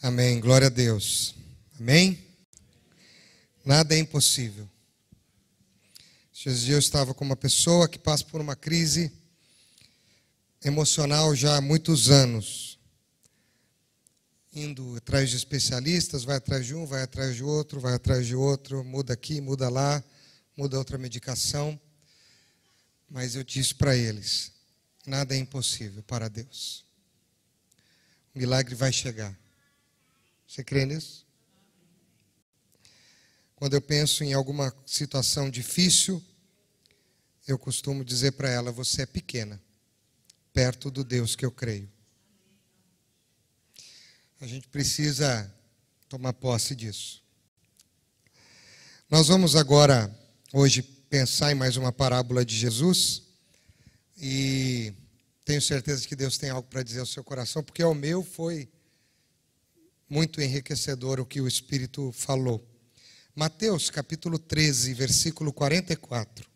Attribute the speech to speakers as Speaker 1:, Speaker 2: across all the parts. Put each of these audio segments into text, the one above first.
Speaker 1: Amém, glória a Deus. Amém? Nada é impossível. Esses dias eu estava com uma pessoa que passa por uma crise emocional já há muitos anos. Indo atrás de especialistas, vai atrás de um, vai atrás de outro, vai atrás de outro, muda aqui, muda lá, muda outra medicação. Mas eu disse para eles, nada é impossível para Deus. O milagre vai chegar. Você crê nisso? Quando eu penso em alguma situação difícil, eu costumo dizer para ela, você é pequena, perto do Deus que eu creio. A gente precisa tomar posse disso. Nós vamos agora, hoje, pensar em mais uma parábola de Jesus. E tenho certeza que Deus tem algo para dizer ao seu coração, porque ao meu foi muito enriquecedor o que o Espírito falou. Mateus capítulo 13, versículo 44.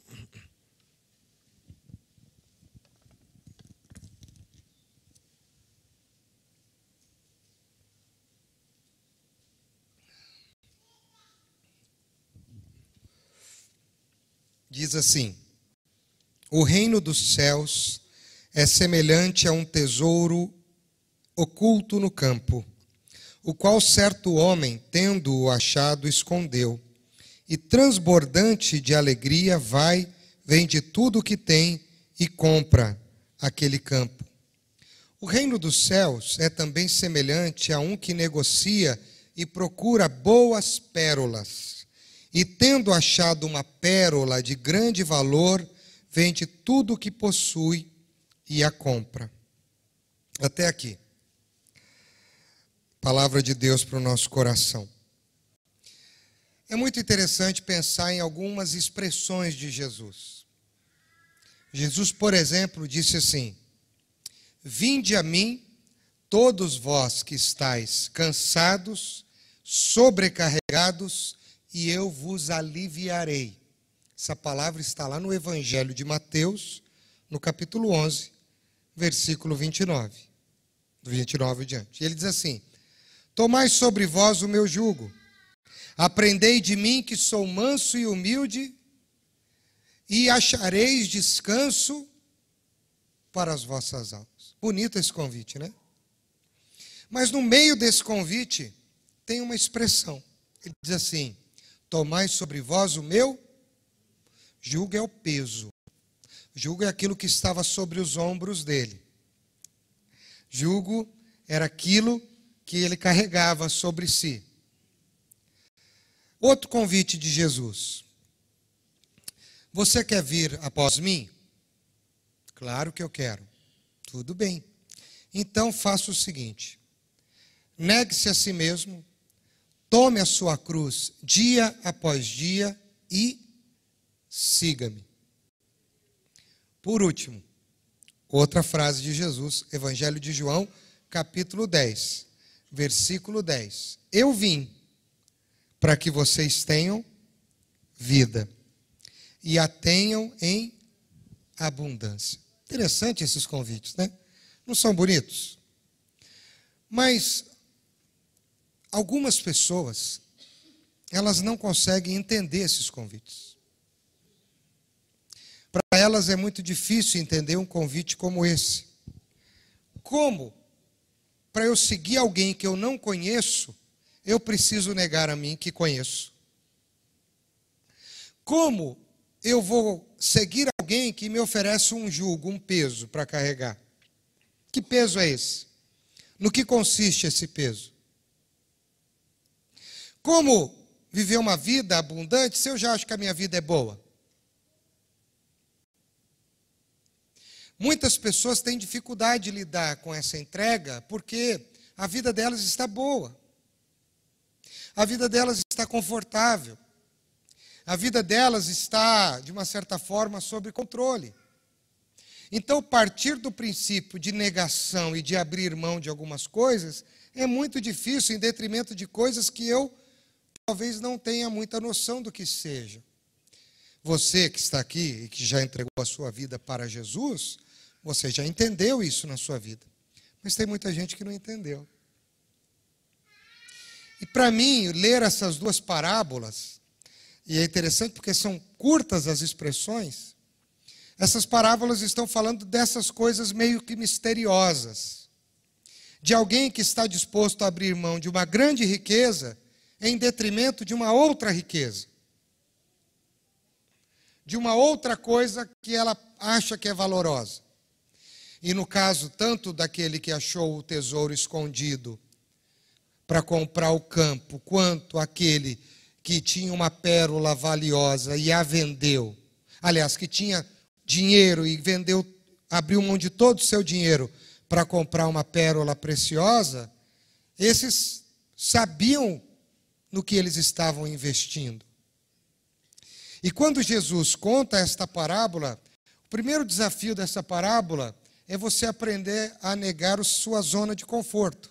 Speaker 1: Diz assim: o reino dos céus é semelhante a um tesouro oculto no campo, o qual certo homem, tendo-o achado, escondeu, e transbordante de alegria vai, vende tudo o que tem e compra aquele campo. O reino dos céus é também semelhante a um que negocia e procura boas pérolas, e tendo achado uma pérola de grande valor, vende tudo o que possui e a compra. Até aqui. Palavra de Deus para o nosso coração. É muito interessante pensar em algumas expressões de Jesus. Jesus, por exemplo, disse assim: vinde a mim, todos vós que estáis cansados, sobrecarregados, e eu vos aliviarei. Essa palavra está lá no Evangelho de Mateus, no capítulo 11, versículo 29. Do 29 em diante. E ele diz assim: tomai sobre vós o meu jugo, aprendei de mim que sou manso e humilde, e achareis descanso para as vossas almas. Bonito esse convite, né? Mas no meio desse convite tem uma expressão. Ele diz assim: tomai sobre vós o meu jugo. É o peso. Jugo é aquilo que estava sobre os ombros dele. Jugo era aquilo que ele carregava sobre si. Outro convite de Jesus: você quer vir após mim? Claro que eu quero. Tudo bem. Então faça o seguinte: negue-se a si mesmo, tome a sua cruz dia após dia e siga-me. Por último, outra frase de Jesus, Evangelho de João, capítulo 10, versículo 10. Eu vim para que vocês tenham vida e a tenham em abundância. Interessante esses convites, né? Não são bonitos? Mas algumas pessoas, elas não conseguem entender esses convites. Para elas é muito difícil entender um convite como esse. Como, para eu seguir alguém que eu não conheço, eu preciso negar a mim que conheço? Como eu vou seguir alguém que me oferece um jugo, um peso para carregar? Que peso é esse? No que consiste esse peso? Como viver uma vida abundante se eu já acho que a minha vida é boa? Muitas pessoas têm dificuldade de lidar com essa entrega porque a vida delas está boa. A vida delas está confortável. A vida delas está, de uma certa forma, sob controle. Então, partir do princípio de negação e de abrir mão de algumas coisas é muito difícil, em detrimento de coisas que eu talvez não tenha muita noção do que seja. Você que está aqui e que já entregou a sua vida para Jesus, você já entendeu isso na sua vida. Mas tem muita gente que não entendeu. E para mim, ler essas duas parábolas, e é interessante porque são curtas as expressões, essas parábolas estão falando dessas coisas meio que misteriosas, de alguém que está disposto a abrir mão de uma grande riqueza em detrimento de uma outra riqueza, de uma outra coisa que ela acha que é valorosa. E no caso, tanto daquele que achou o tesouro escondido para comprar o campo, quanto aquele que tinha uma pérola valiosa e a vendeu. Aliás, que tinha dinheiro e vendeu, abriu mão de todo o seu dinheiro para comprar uma pérola preciosa, esses sabiam no que eles estavam investindo. E quando Jesus conta esta parábola, o primeiro desafio dessa parábola é você aprender a negar a sua zona de conforto.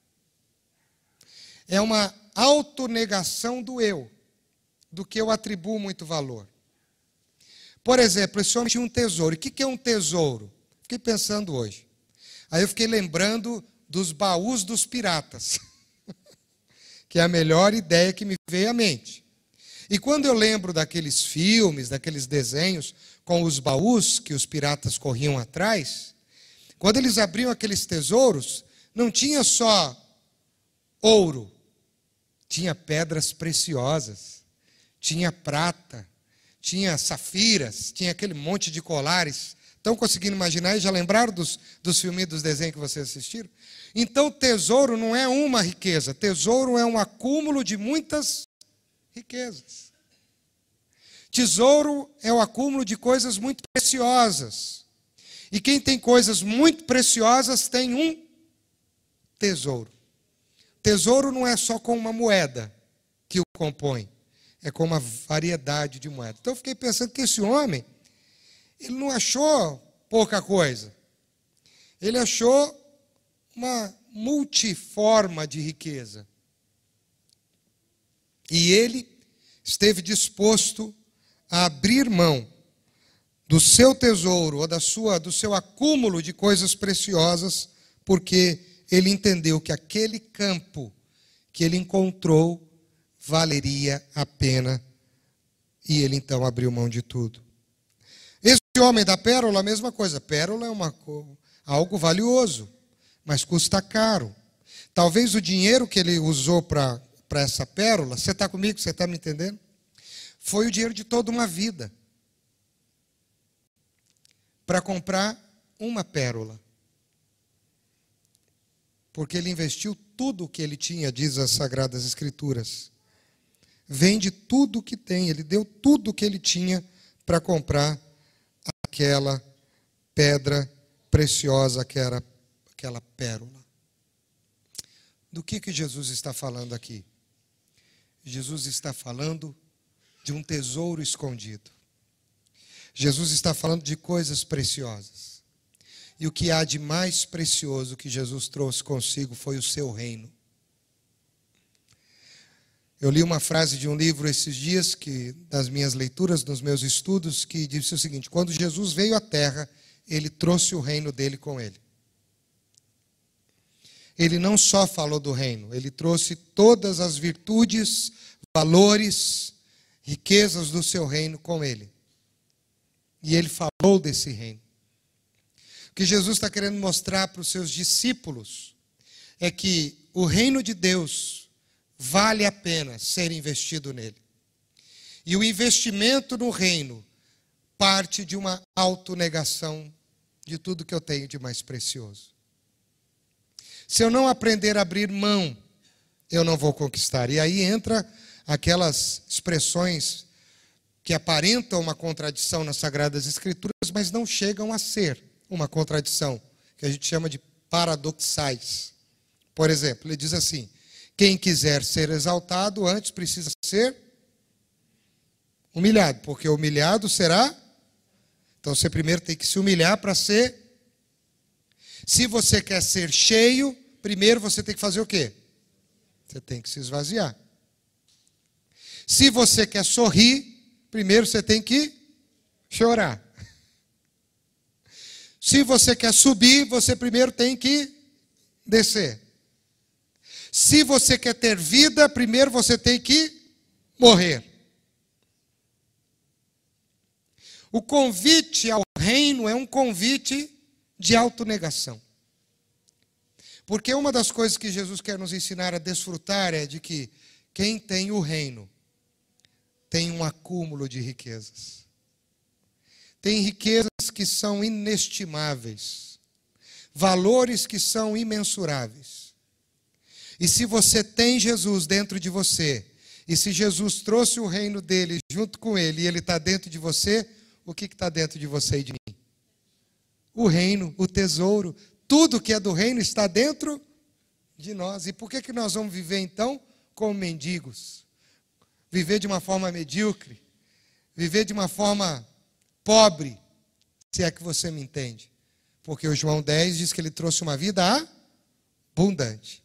Speaker 1: É uma autonegação do eu, do que eu atribuo muito valor. Por exemplo, esse homem tinha um tesouro. E o que é um tesouro? Fiquei pensando hoje. Aí eu fiquei lembrando dos baús dos piratas, que é a melhor ideia que me veio à mente. E quando eu lembro daqueles filmes, daqueles desenhos, com os baús que os piratas corriam atrás, quando eles abriam aqueles tesouros, não tinha só ouro, tinha pedras preciosas, tinha prata, tinha safiras, tinha aquele monte de colares. Estão conseguindo imaginar e já lembraram dos filmes, dos desenhos que vocês assistiram? Então, tesouro não é uma riqueza, tesouro é um acúmulo de muitas riquezas. Tesouro é o acúmulo de coisas muito preciosas. E quem tem coisas muito preciosas tem um tesouro. Tesouro não é só com uma moeda que o compõe, é com uma variedade de moedas. Então eu fiquei pensando que esse homem, ele não achou pouca coisa. Ele achou uma multiforma de riqueza. E ele esteve disposto a abrir mão do seu tesouro ou do seu acúmulo de coisas preciosas, porque ele entendeu que aquele campo que ele encontrou valeria a pena, e ele então abriu mão de tudo. Esse homem da pérola, a mesma coisa. Pérola é algo valioso, mas custa caro. Talvez o dinheiro que ele usou para essa pérola, você está comigo, você está me entendendo? Foi o dinheiro de toda uma vida para comprar uma pérola. Porque ele investiu tudo o que ele tinha, diz as Sagradas Escrituras. Vende tudo o que tem, ele deu tudo o que ele tinha para comprar aquela pedra preciosa que era aquela pérola. Do que Jesus está falando aqui? Jesus está falando de um tesouro escondido. Jesus está falando de coisas preciosas. E o que há de mais precioso que Jesus trouxe consigo foi o seu reino. Eu li uma frase de um livro esses dias, das minhas leituras, dos meus estudos, que disse o seguinte: quando Jesus veio à terra, ele trouxe o reino dele com ele. Ele não só falou do reino, ele trouxe todas as virtudes, valores, riquezas do seu reino com ele. E ele falou desse reino. O que Jesus está querendo mostrar para os seus discípulos é que o reino de Deus vale a pena ser investido nele. E o investimento no reino parte de uma autonegação de tudo que eu tenho de mais precioso. Se eu não aprender a abrir mão, eu não vou conquistar. E aí entra aquelas expressões que aparentam uma contradição nas Sagradas Escrituras, mas não chegam a ser uma contradição, que a gente chama de paradoxais. Por exemplo, ele diz assim: quem quiser ser exaltado, antes precisa ser humilhado, porque humilhado será. Então você primeiro tem que se humilhar para ser. Se você quer ser cheio, primeiro você tem que fazer o quê? Você tem que se esvaziar. Se você quer sorrir, primeiro você tem que chorar. Se você quer subir, você primeiro tem que descer. Se você quer ter vida, primeiro você tem que morrer. O convite ao reino é um convite de autonegação. Porque uma das coisas que Jesus quer nos ensinar a desfrutar é de que quem tem o reino tem um acúmulo de riquezas. Tem riquezas que são inestimáveis, valores que são imensuráveis. E se você tem Jesus dentro de você, e se Jesus trouxe o reino dele junto com ele, e ele está dentro de você, o que está dentro de você e de mim? O reino, o tesouro, tudo que é do reino está dentro de nós. E por que nós vamos viver então como mendigos? Viver de uma forma medíocre, viver de uma forma pobre, se é que você me entende. Porque o João 10 diz que ele trouxe uma vida abundante.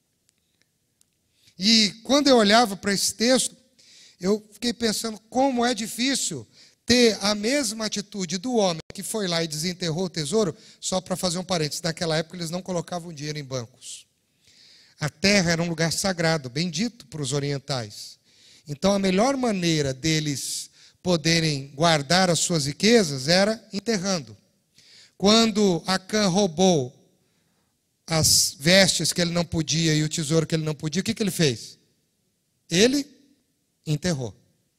Speaker 1: E quando eu olhava para esse texto, eu fiquei pensando como é difícil ter a mesma atitude do homem que foi lá e desenterrou o tesouro. Só para fazer um parênteses, naquela época eles não colocavam dinheiro em bancos. A terra era um lugar sagrado, bendito para os orientais. Então a melhor maneira deles poderem guardar as suas riquezas era enterrando. Quando Acã roubou as vestes que ele não podia e o tesouro que ele não podia, o que ele fez? Ele enterrou.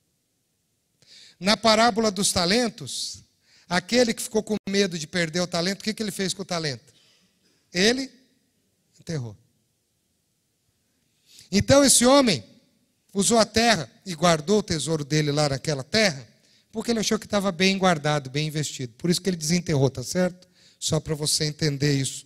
Speaker 1: Na parábola dos talentos, aquele que ficou com medo de perder o talento, o que ele fez com o talento? Ele enterrou. Então esse homem usou a terra e guardou o tesouro dele lá naquela terra, porque ele achou que estava bem guardado, bem investido. Por isso que ele desenterrou, tá certo? Só para você entender isso.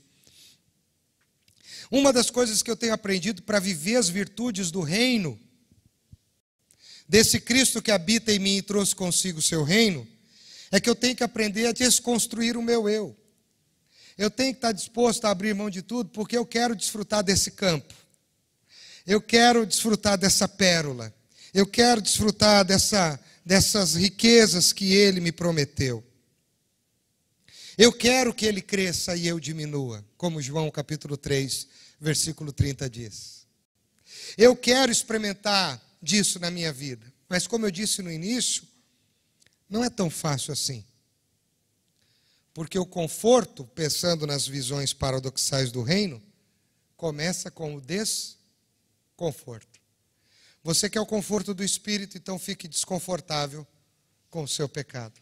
Speaker 1: Uma das coisas que eu tenho aprendido para viver as virtudes do reino, desse Cristo que habita em mim e trouxe consigo o seu reino, é que eu tenho que aprender a desconstruir o meu eu. Eu tenho que estar disposto a abrir mão de tudo, porque eu quero desfrutar desse campo. Eu quero desfrutar dessa pérola. Eu quero desfrutar dessas riquezas que Ele me prometeu. Eu quero que Ele cresça e eu diminua, como João capítulo 3, versículo 30 diz. Eu quero experimentar disso na minha vida. Mas como eu disse no início, não é tão fácil assim. Porque o conforto, pensando nas visões paradoxais do reino, começa com o desconforto. Você quer o conforto do espírito, então fique desconfortável com o seu pecado.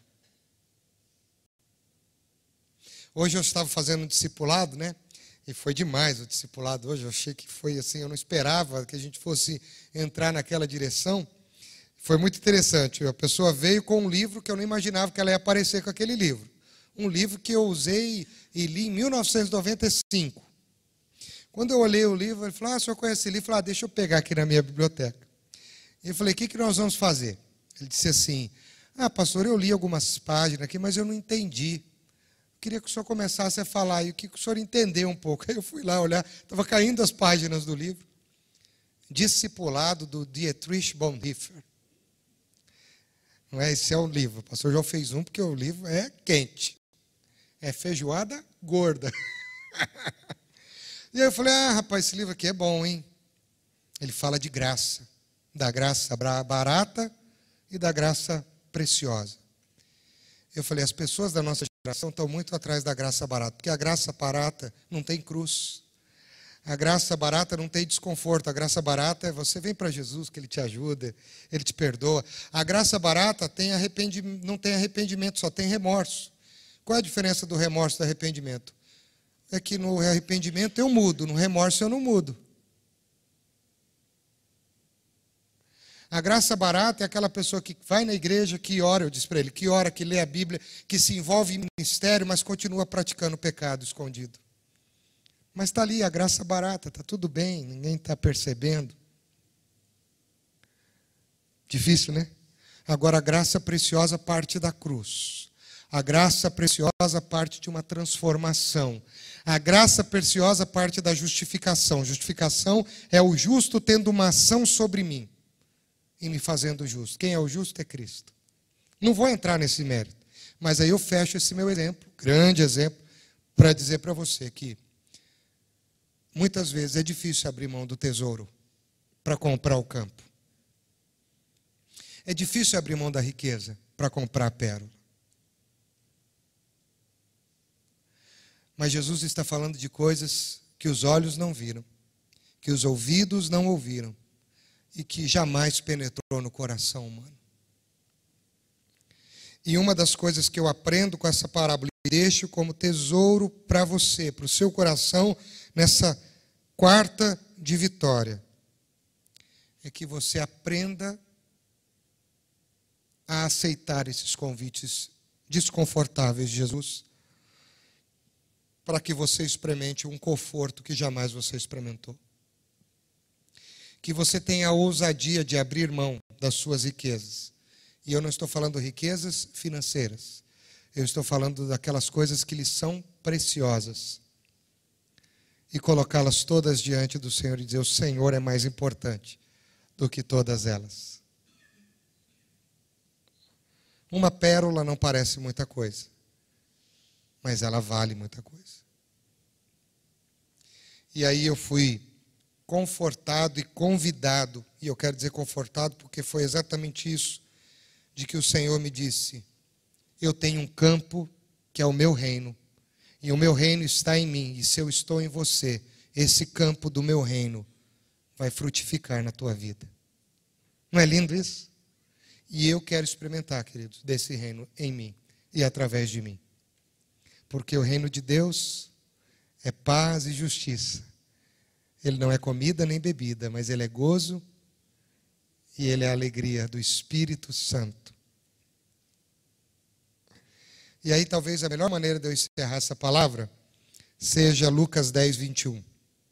Speaker 1: Hoje eu estava fazendo um discipulado, né? E foi demais o discipulado hoje. Eu achei que foi assim, eu não esperava que a gente fosse entrar naquela direção. Foi muito interessante. A pessoa veio com um livro que eu não imaginava que ela ia aparecer com aquele livro. Um livro que eu usei e li em 1995. Quando eu olhei o livro, ele falou, o senhor conhece esse livro? Eu falei, deixa eu pegar aqui na minha biblioteca. E eu falei, o que nós vamos fazer? Ele disse assim, pastor, eu li algumas páginas aqui, mas eu não entendi. Eu queria que o senhor começasse a falar, e o que o senhor entendeu um pouco. Aí eu fui lá olhar, estava caindo as páginas do livro. Discipulado do Dietrich Bonhoeffer. Não é? Esse é o livro. O pastor já fez um, porque o livro é quente. É feijoada gorda. E aí eu falei, rapaz, esse livro aqui é bom, hein? Ele fala de graça. Da graça barata e da graça preciosa. Eu falei, as pessoas da nossa geração estão muito atrás da graça barata, porque a graça barata não tem cruz. A graça barata não tem desconforto. A graça barata é você vem para Jesus, que Ele te ajuda, Ele te perdoa. A graça barata não tem arrependimento, só tem remorso. Qual é a diferença do remorso e do arrependimento? É que no arrependimento eu mudo, no remorso eu não mudo. A graça barata é aquela pessoa que vai na igreja, que ora, eu disse para ele, que ora, que lê a Bíblia, que se envolve em ministério, mas continua praticando o pecado escondido. Mas está ali a graça barata, está tudo bem, ninguém está percebendo. Difícil, né? Agora a graça preciosa parte da cruz. A graça preciosa parte de uma transformação. A graça preciosa parte da justificação. Justificação é o justo tendo uma ação sobre mim e me fazendo justo. Quem é o justo é Cristo. Não vou entrar nesse mérito, mas aí eu fecho esse meu exemplo, grande exemplo, para dizer para você que muitas vezes é difícil abrir mão do tesouro para comprar o campo. É difícil abrir mão da riqueza para comprar a pérola. Mas Jesus está falando de coisas que os olhos não viram, que os ouvidos não ouviram e que jamais penetrou no coração humano. E uma das coisas que eu aprendo com essa parábola e deixo como tesouro para você, para o seu coração, nessa quarta de vitória, é que você aprenda a aceitar esses convites desconfortáveis de Jesus, para que você experimente um conforto que jamais você experimentou. Que você tenha a ousadia de abrir mão das suas riquezas. E eu não estou falando riquezas financeiras. Eu estou falando daquelas coisas que lhe são preciosas. E colocá-las todas diante do Senhor e dizer: o Senhor é mais importante do que todas elas. Uma pérola não parece muita coisa, mas ela vale muita coisa. E aí eu fui confortado e convidado, e eu quero dizer confortado porque foi exatamente isso, de que o Senhor me disse: eu tenho um campo que é o meu reino, e o meu reino está em mim, e se eu estou em você, esse campo do meu reino vai frutificar na tua vida. Não é lindo isso? E eu quero experimentar, queridos, desse reino em mim e através de mim. Porque o reino de Deus é paz e justiça. Ele não é comida nem bebida, mas ele é gozo e ele é a alegria do Espírito Santo. E aí talvez a melhor maneira de eu encerrar essa palavra seja Lucas 10, 21.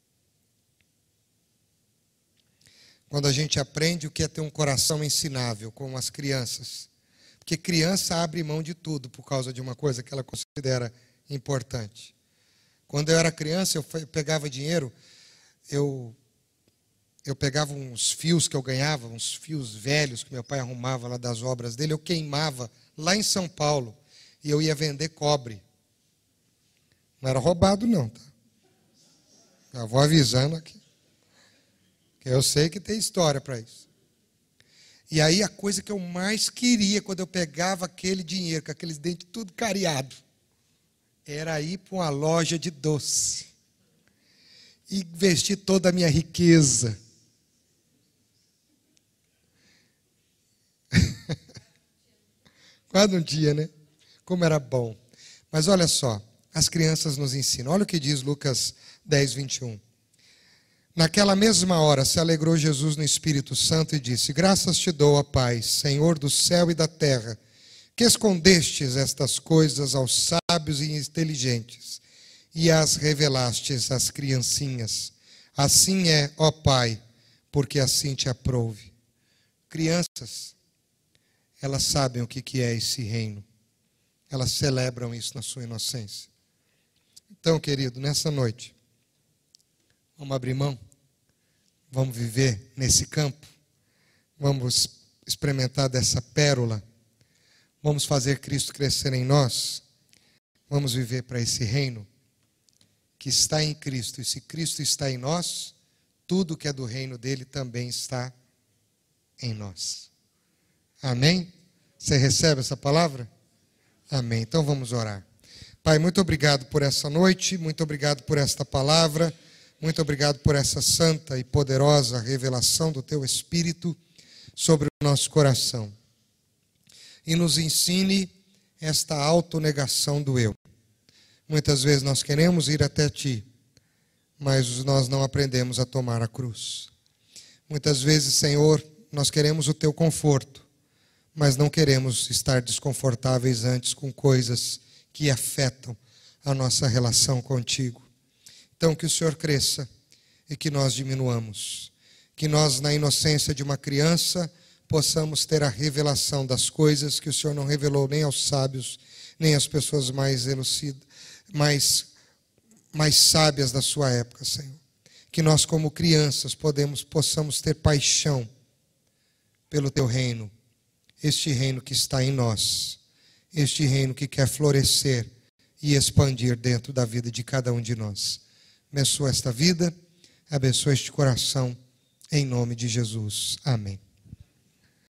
Speaker 1: Quando a gente aprende o que é ter um coração ensinável, como as crianças. Porque criança abre mão de tudo por causa de uma coisa que ela considera importante. Quando eu era criança, eu pegava dinheiro, eu pegava uns fios que eu ganhava, uns fios velhos que meu pai arrumava lá das obras dele, eu queimava lá em São Paulo e eu ia vender cobre. Não era roubado não, tá? Já vou avisando aqui. Eu sei que tem história para isso. E aí a coisa que eu mais queria quando eu pegava aquele dinheiro, com aqueles dentes tudo cariado, era ir para uma loja de doce e investir toda a minha riqueza. Quase um dia, né? Como era bom. Mas olha só, as crianças nos ensinam. Olha o que diz Lucas 10, 21. Naquela mesma hora se alegrou Jesus no Espírito Santo e disse: graças te dou, ó Pai, Senhor do céu e da terra, que escondestes estas coisas aos sábios e inteligentes e as revelastes às criancinhas. Assim é, ó Pai, porque assim te aprouve. Crianças, elas sabem o que é esse reino. Elas celebram isso na sua inocência. Então, querido, nessa noite, vamos abrir mão, vamos viver nesse campo, vamos experimentar dessa pérola, vamos fazer Cristo crescer em nós, vamos viver para esse reino que está em Cristo. E se Cristo está em nós, tudo que é do reino dele também está em nós. Amém? Você recebe essa palavra? Amém. Então vamos orar. Pai, muito obrigado por essa noite, muito obrigado por esta palavra. Muito obrigado por essa santa e poderosa revelação do Teu Espírito sobre o nosso coração. E nos ensine esta autonegação do eu. Muitas vezes nós queremos ir até Ti, mas nós não aprendemos a tomar a cruz. Muitas vezes, Senhor, nós queremos o Teu conforto, mas não queremos estar desconfortáveis antes com coisas que afetam a nossa relação contigo. Então, que o Senhor cresça e que nós diminuamos. Que nós, na inocência de uma criança, possamos ter a revelação das coisas que o Senhor não revelou nem aos sábios, nem às pessoas mais sábias da sua época, Senhor. Que nós, como crianças, possamos ter paixão pelo Teu reino. Este reino que está em nós. Este reino que quer florescer e expandir dentro da vida de cada um de nós. Abençoa esta vida, abençoa este coração, em nome de Jesus. Amém.